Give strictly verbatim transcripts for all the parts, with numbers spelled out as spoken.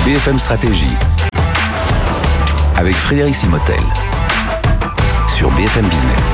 B F M Stratégie avec Frédéric Simotel sur B F M Business.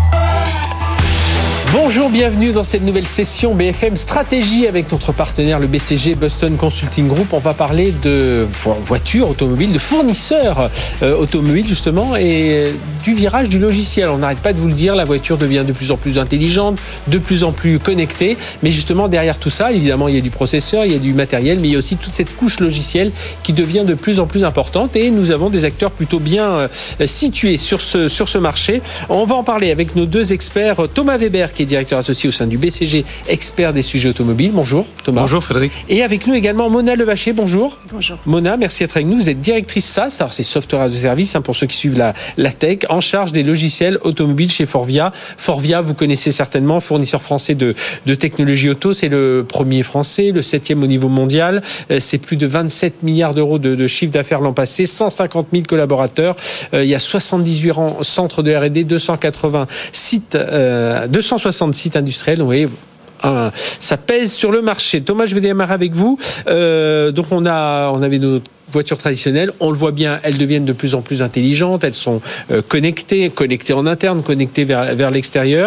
Bonjour, bienvenue dans cette nouvelle session B F M Stratégie avec notre partenaire le B C G Boston Consulting Group. On va parler de voitures automobiles, de fournisseurs euh, automobiles justement et du virage du logiciel. On n'arrête pas de vous le dire, la voiture devient de plus en plus intelligente, de plus en plus connectée. Mais justement derrière tout ça, évidemment, il y a du processeur, il y a du matériel, mais il y a aussi toute cette couche logicielle qui devient de plus en plus importante. Et nous avons des acteurs plutôt bien euh, situés sur ce, sur ce marché. On va en parler avec nos deux experts, Thomas Weber qui est directeur associé au sein du B C G, expert des sujets automobiles. Bonjour Thomas. Bonjour Frédéric. Et avec nous également Mona Levacher. Bonjour. Bonjour. Mona, merci d'être avec nous. Vous êtes directrice SaaS, alors c'est Software as a Service hein, pour ceux qui suivent la, la tech, en charge des logiciels automobiles chez Forvia. Forvia, vous connaissez certainement, fournisseur français de, de technologie auto. C'est le premier français, le septième au niveau mondial. C'est plus de vingt-sept milliards d'euros de, de chiffre d'affaires l'an passé, cent cinquante mille collaborateurs. Euh, il y a soixante-dix-huit centres de R et D, deux cent quatre-vingts sites, euh, deux cent soixante sites industriels. Vous voyez, un, ça pèse sur le marché. Thomas, je vais démarrer avec vous. Euh, donc on a, on avait nos voitures traditionnelles, on le voit bien, elles deviennent de plus en plus intelligentes, elles sont euh, connectées, connectées en interne, connectées vers, vers l'extérieur.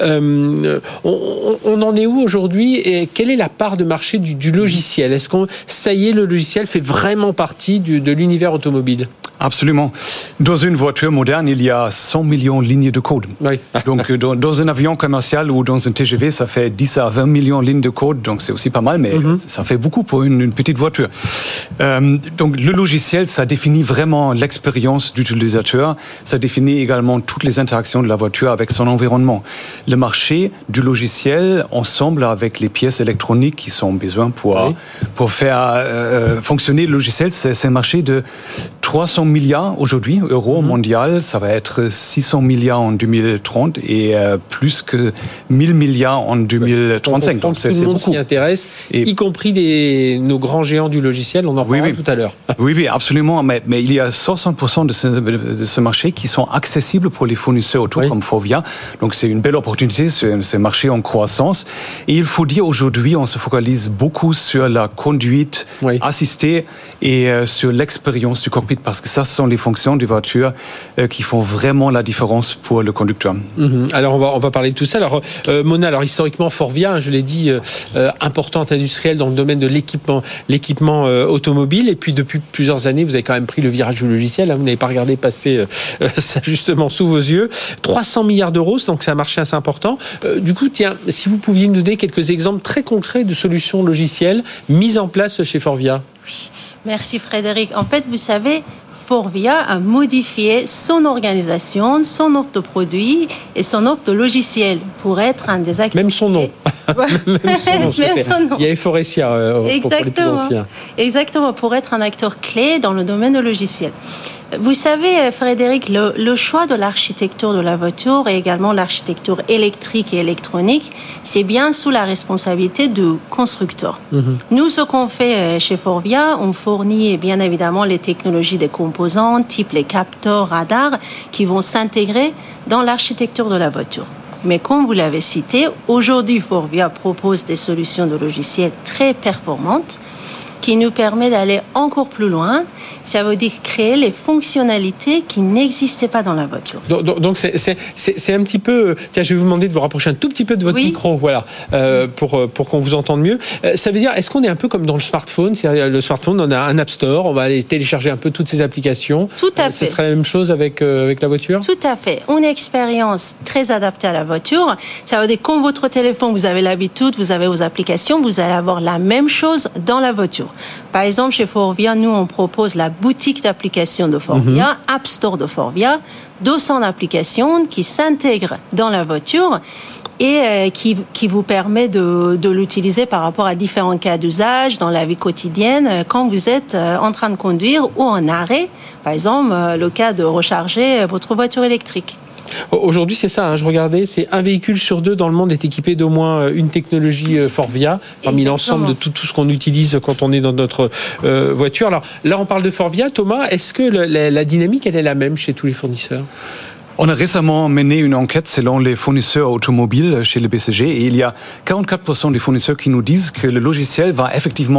Euh, on, on en est où aujourd'hui et quelle est la part de marché du, du logiciel ? Est-ce qu'on, ça y est, le logiciel fait vraiment partie du, de l'univers automobile ? Absolument. Dans une voiture moderne, il y a cent millions de lignes de code. Oui. Donc, dans, dans un avion commercial ou dans un T G V, ça fait dix à vingt millions de lignes de code. Donc, c'est aussi pas mal, mais mm-hmm. ça fait beaucoup pour une, une petite voiture. Euh, donc, le logiciel, ça définit vraiment l'expérience d'utilisateur. Ça définit également toutes les interactions de la voiture avec son environnement. Le marché du logiciel, ensemble avec les pièces électroniques qui sont besoin pour, oui. pour faire euh, fonctionner le logiciel, c'est, c'est un marché de trois cents milliards aujourd'hui, euros mmh. mondial. Ça va être six cents milliards en deux mille trente et euh, plus que mille milliards en deux mille trente-cinq. Donc, c'est, tout le monde s'y intéresse, et y compris des, nos grands géants du logiciel. On en parlera oui, oui. tout à l'heure. Oui, oui, absolument. Mais, mais il y a soixante pour cent de ce, de ce marché qui sont accessibles pour les fournisseurs auto oui. comme Forvia. Donc, c'est une belle opportunité. C'est, c'est un marché en croissance. Et il faut dire aujourd'hui, on se focalise beaucoup sur la conduite oui. assistée et euh, sur l'expérience du cockpit. Parce que ça, ce sont les fonctions des voitures euh, qui font vraiment la différence pour le conducteur. Mmh. Alors, on va, on va parler de tout ça. Alors, euh, Mona, alors historiquement, Forvia, hein, je l'ai dit, euh, importante industrielle dans le domaine de l'équipement, l'équipement euh, automobile. Et puis, depuis plusieurs années, vous avez quand même pris le virage du logiciel. Hein, vous n'avez pas regardé passer euh, ça justement sous vos yeux. trois cents milliards d'euros, donc c'est un marché assez important. Euh, du coup, tiens, si vous pouviez nous donner quelques exemples très concrets de solutions logicielles mises en place chez Forvia. Oui. Merci Frédéric. En fait, vous savez, Forvia a modifié son organisation, son offre de produits et son offre de logiciels pour être un des acteurs. Même son nom. Même son nom. Même son nom. Il y a Euphoresia euh, Exactement. pour les plus anciens. Exactement, pour être un acteur clé dans le domaine de logiciel. Vous savez, Frédéric, le, le choix de l'architecture de la voiture et également l'architecture électrique et électronique, c'est bien sous la responsabilité du constructeur. Mm-hmm. Nous, ce qu'on fait chez Forvia, on fournit bien évidemment les technologies des composants, type les capteurs, radars, qui vont s'intégrer dans l'architecture de la voiture. Mais comme vous l'avez cité, aujourd'hui, Forvia propose des solutions de logiciels très performantes qui nous permet d'aller encore plus loin. Ça veut dire créer les fonctionnalités qui n'existaient pas dans la voiture. Donc, donc c'est, c'est, c'est, c'est un petit peu... Tiens, je vais vous demander de vous rapprocher un tout petit peu de votre oui. micro, voilà, euh, pour, pour qu'on vous entende mieux. Euh, ça veut dire, est-ce qu'on est un peu comme dans le smartphone ? C'est-à-dire, le smartphone, on a un App Store, on va aller télécharger un peu toutes ces applications. Tout à euh, fait. Ce serait la même chose avec, euh, avec la voiture ? Tout à fait. Une expérience très adaptée à la voiture. Ça veut dire, comme votre téléphone, vous avez l'habitude, vous avez vos applications, vous allez avoir la même chose dans la voiture. Par exemple, chez Forvia, nous, on propose la boutique d'applications de Forvia, mm-hmm. App Store de Forvia, deux cents applications qui s'intègrent dans la voiture et euh, qui, qui vous permet de, de l'utiliser par rapport à différents cas d'usage dans la vie quotidienne euh, quand vous êtes euh, en train de conduire ou en arrêt. Par exemple, euh, le cas de recharger votre voiture électrique. Aujourd'hui, c'est ça, hein, je regardais, c'est un véhicule sur deux dans le monde est équipé d'au moins une technologie Forvia, parmi Exactement. l'ensemble de tout, tout ce qu'on utilise quand on est dans notre euh, voiture. Alors là, on parle de Forvia. Thomas, est-ce que le, la, la dynamique, elle est la même chez tous les fournisseurs ? On a récemment mené une enquête selon les fournisseurs automobiles chez le B C G et il y a quarante-quatre pour cent des fournisseurs qui nous disent que le logiciel va effectivement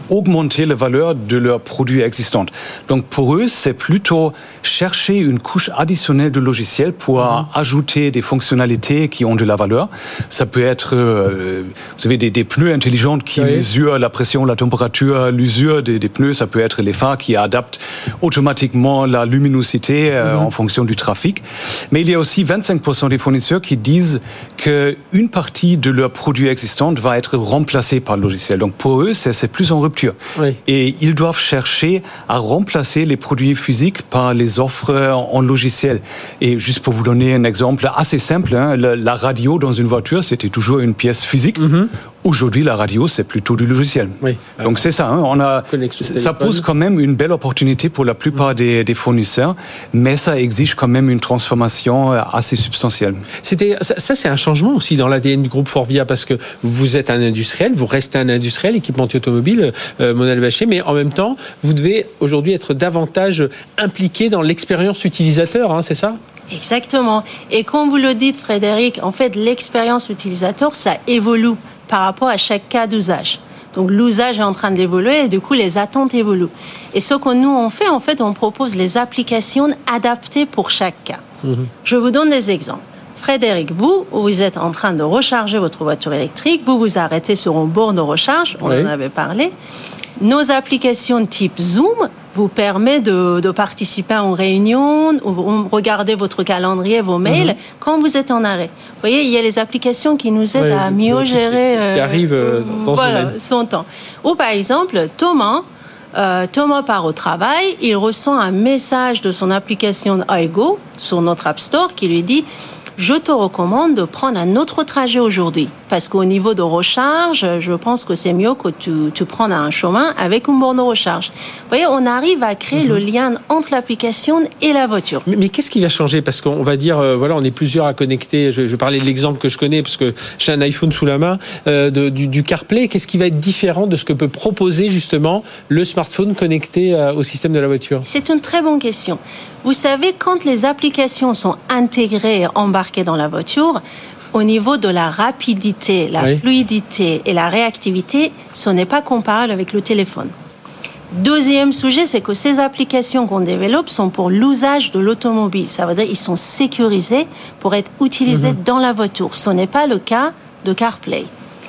augmenter la valeur de leurs produits existants. Donc pour eux, c'est plutôt chercher une couche additionnelle de logiciel pour mmh. ajouter des fonctionnalités qui ont de la valeur. Ça peut être, euh, vous savez, des, des pneus intelligents qui oui. mesurent la pression, la température, l'usure des, des pneus. Ça peut être les phares qui adaptent automatiquement la luminosité euh, mmh. en fonction du trafic. Mais il y a aussi vingt-cinq pour cent des fournisseurs qui disent qu'une partie de leurs produits existants va être remplacée par le logiciel. Donc pour eux, c'est, c'est plus en rupture. Oui. Et ils doivent chercher à remplacer les produits physiques par les offres en logiciel. Et juste pour vous donner un exemple assez simple, hein, la, la radio dans une voiture, c'était toujours une pièce physique. Mm-hmm. Aujourd'hui, la radio, c'est plutôt du logiciel. Oui. Donc c'est ça. Hein, on a, ça pose quand même une belle opportunité pour la plupart mmh. des, des fournisseurs, mais ça exige quand même une transformation assez substantielle. C'était, ça, ça, c'est un changement aussi dans l'A D N du groupe Forvia, parce que vous êtes un industriel, vous restez un industriel, équipementier automobile, euh, Mona Levaché, mais en même temps, vous devez aujourd'hui être davantage impliqué dans l'expérience utilisateur, hein, c'est ça ? Exactement. Et comme vous le dites, Frédéric, en fait, l'expérience utilisateur, ça évolue par rapport à chaque cas d'usage. Donc l'usage est en train d'évoluer et du coup les attentes évoluent. Et ce que nous on fait, en fait, on propose les applications adaptées pour chaque cas. Mmh. Je vous donne des exemples. Frédéric, vous, vous êtes en train de recharger votre voiture électrique, vous vous arrêtez sur une borne de recharge, on oui. en avait parlé. Nos applications type Zoom vous permettent de, de participer à une réunion, ou regarder votre calendrier, vos mails, mm-hmm. quand vous êtes en arrêt. Vous voyez, il y a les applications qui nous aident ouais, à mieux qui, gérer qui, qui arrivent euh, dans voilà, son temps. Ou par exemple, Thomas, euh, Thomas part au travail, il reçoit un message de son application iGo sur notre App Store qui lui dit « Je te recommande de prendre un autre trajet aujourd'hui. » Parce qu'au niveau de recharge, je pense que c'est mieux que tu, tu prennes un chemin avec une borne de recharge. Vous voyez, on arrive à créer mm-hmm. le lien entre l'application et la voiture. Mais, mais qu'est-ce qui va changer ? Parce qu'on va dire, euh, voilà, on est plusieurs à connecter. Je, je parlais de l'exemple que je connais, parce que j'ai un iPhone sous la main, euh, de, du, du CarPlay. Qu'est-ce qui va être différent de ce que peut proposer justement le smartphone connecté euh, au système de la voiture ? C'est une très bonne question. Vous savez, quand les applications sont intégrées et embarquées dans la voiture, au niveau de la rapidité, la oui. fluidité et la réactivité, ce n'est pas comparable avec le téléphone. Deuxième sujet, c'est que ces applications qu'on développe sont pour l'usage de l'automobile. Ça veut dire qu'ils sont sécurisés pour être utilisés mm-hmm. dans la voiture. Ce n'est pas le cas de CarPlay.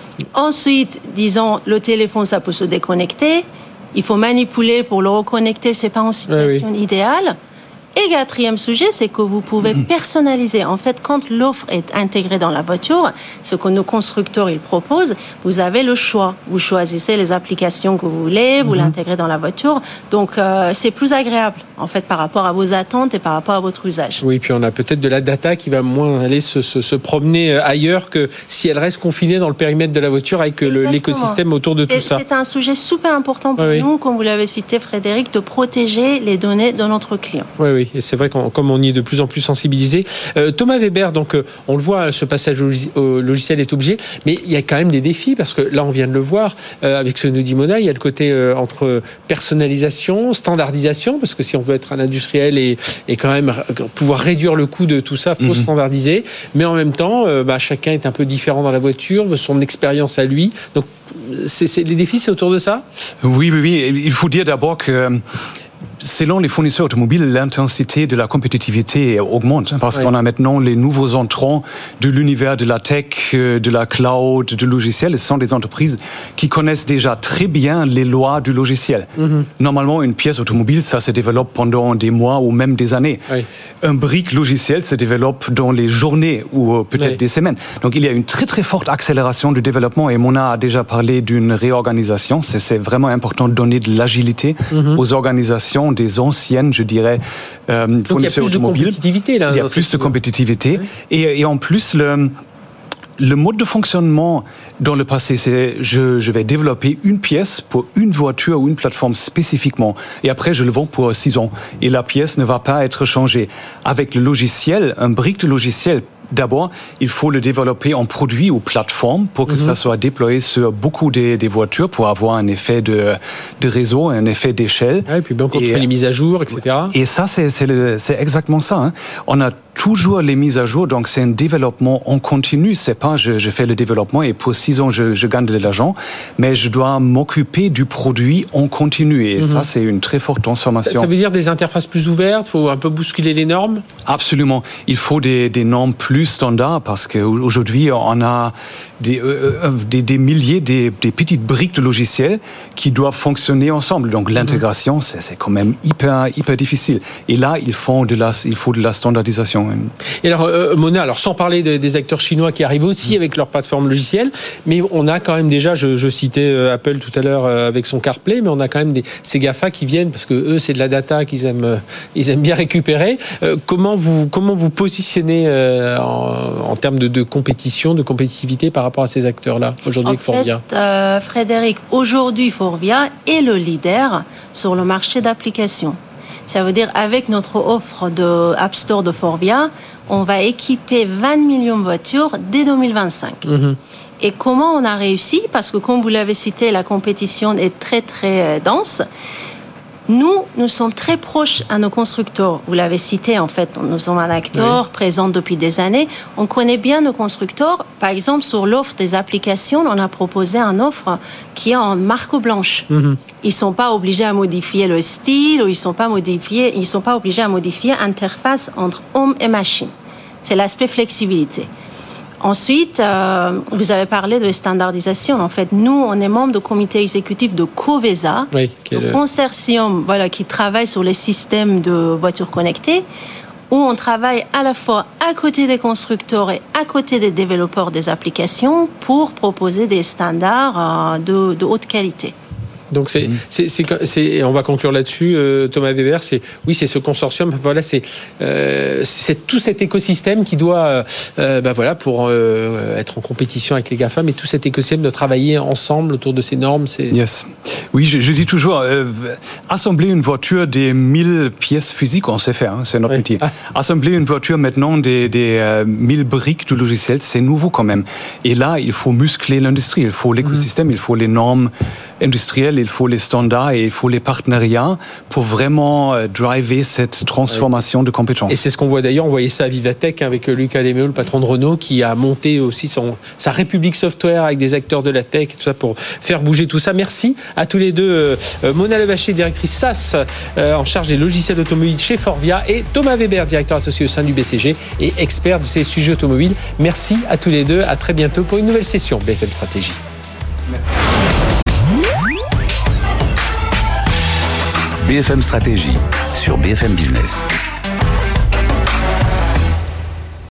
Ensuite, disons, le téléphone, ça peut se déconnecter. Il faut manipuler pour le reconnecter. Ce n'est pas une situation oui, oui. idéale. Et quatrième sujet, c'est que vous pouvez personnaliser. En fait, quand l'offre est intégrée dans la voiture, ce que nos constructeurs ils proposent, vous avez le choix. Vous choisissez les applications que vous voulez, vous mm-hmm. l'intégrez dans la voiture. Donc, euh, c'est plus agréable, en fait, par rapport à vos attentes et par rapport à votre usage. Oui, puis on a peut-être de la data qui va moins aller se, se, se promener ailleurs que si elle reste confinée dans le périmètre de la voiture avec le, l'écosystème autour de c'est, tout ça. C'est un sujet super important pour oui, nous, oui. comme vous l'avez cité, Frédéric, de protéger les données de notre client. Oui, oui. Et c'est vrai qu'on, comme on y est de plus en plus sensibilisé. Euh, Thomas Weber, donc euh, on le voit, ce passage au, au logiciel est obligé, mais il y a quand même des défis parce que là on vient de le voir euh, avec ce que nous dit Mona, il y a le côté euh, entre personnalisation, standardisation, parce que si on veut être un industriel et, et quand même pouvoir réduire le coût de tout ça, il faut mm-hmm. standardiser, mais en même temps, euh, bah, chacun est un peu différent dans la voiture, veut son expérience à lui. Donc c'est, c'est, les défis, c'est autour de ça ? Oui, oui, oui. Il faut dire d'abord que selon les fournisseurs automobiles, l'intensité de la compétitivité augmente parce oui. qu'on a maintenant les nouveaux entrants de l'univers de la tech, de la cloud, du logiciel. Ce sont des entreprises qui connaissent déjà très bien les lois du logiciel. Mm-hmm. Normalement, une pièce automobile, ça se développe pendant des mois ou même des années. Oui. Un brique logiciel se développe dans les journées ou peut-être oui. des semaines. Donc, il y a une très très forte accélération du développement et Mona a déjà parlé d'une réorganisation. C'est, c'est vraiment important de donner de l'agilité mm-hmm. aux organisations des anciennes, je dirais, euh, fournisseurs automobiles. Il y a plus de compétitivité, là. Il y a plus de compétitivité. Oui. Et, et en plus, le, le mode de fonctionnement dans le passé, c'est je, je vais développer une pièce pour une voiture ou une plateforme spécifiquement. Et après, je le vends pour six ans. Et la pièce ne va pas être changée. Avec le logiciel, un brique de logiciel, d'abord, il faut le développer en produit ou plateforme pour que mm-hmm. ça soit déployé sur beaucoup des, des voitures pour avoir un effet de, de réseau, un effet d'échelle. Ah, et puis bien qu'on fait les mises à jour, et cetera. Et ça, c'est, c'est, le, c'est exactement ça. Hein. On a toujours les mises à jour, donc c'est un développement en continu. C'est pas je, je fais le développement et pour six ans je, je gagne de l'argent, mais je dois m'occuper du produit en continu et mm-hmm. ça c'est une très forte transformation. Ça, ça veut dire des interfaces plus ouvertes, il faut un peu bousculer les normes. Absolument, il faut des, des normes plus standards parce qu'aujourd'hui on a des, euh, des, des milliers des, des petites briques de logiciels qui doivent fonctionner ensemble. Donc l'intégration mm-hmm. c'est, c'est quand même hyper hyper difficile. Et là il faut de la il faut de la standardisation. Et alors, euh, Mona, alors sans parler de, des acteurs chinois qui arrivent aussi avec leur plateforme logicielle, mais on a quand même déjà, je, je citais euh, Apple tout à l'heure euh, avec son CarPlay, mais on a quand même des, ces GAFA qui viennent parce que eux, c'est de la data qu'ils aiment, euh, ils aiment bien récupérer. Euh, comment vous, comment vous positionnez euh, en, en termes de, de compétition, de compétitivité par rapport à ces acteurs-là aujourd'hui avec Forvia ? En fait, euh, Frédéric, aujourd'hui, Forvia est le leader sur le marché d'applications. Ça veut dire avec notre offre de App Store de Forvia, on va équiper vingt millions de voitures dès deux mille vingt-cinq. Mmh. Et comment on a réussi ? Parce que comme vous l'avez cité, la compétition est très très dense. Nous, nous sommes très proches à nos constructeurs. Vous l'avez cité, en fait, nous sommes un acteur oui. présent depuis des années. On connaît bien nos constructeurs. Par exemple, sur l'offre des applications, on a proposé une offre qui est en marque blanche. Mm-hmm. Ils ne sont pas obligés à modifier le style ou ils ne sont pas modifiés, ils sont pas obligés à modifier l'interface entre homme et machine. C'est l'aspect flexibilité. Ensuite, euh, vous avez parlé de standardisation. En fait, nous, on est membre du comité exécutif de Covesa, oui, le le... consortium voilà, qui travaille sur les systèmes de voitures connectées, où on travaille à la fois à côté des constructeurs et à côté des développeurs des applications pour proposer des standards euh, de, de haute qualité. Donc c'est, mmh. c'est, c'est, c'est, on va conclure là-dessus, euh, Thomas Weber. C'est, oui, c'est ce consortium. Voilà, c'est, euh, c'est tout cet écosystème qui doit, euh, bah voilà, pour euh, être en compétition avec les GAFA, mais tout cet écosystème de travailler ensemble autour de ces normes. C'est... Yes. Oui, je, je dis toujours, euh, assembler une voiture des mille pièces physiques, on sait faire, hein, c'est notre oui. métier. Ah. Assembler une voiture maintenant des, des euh, mille briques du logiciel, c'est nouveau quand même. Et là, il faut muscler l'industrie, il faut l'écosystème, mmh. il faut les normes industrielles. Il faut les standards et il faut les partenariats pour vraiment euh, driver cette transformation oui. de compétences. Et c'est ce qu'on voit d'ailleurs, on voyait ça à Vivatech avec Luca Demeo, le patron de Renault, qui a monté aussi son, sa République Software avec des acteurs de la tech, et tout ça pour faire bouger tout ça. Merci à tous les deux. Euh, Mona Levaché, directrice SaaS euh, en charge des logiciels automobiles chez Forvia, et Thomas Weber, directeur associé au sein du B C G et expert de ces sujets automobiles. Merci à tous les deux. À très bientôt pour une nouvelle session B F M Stratégie. Merci. B F M Stratégie sur B F M Business.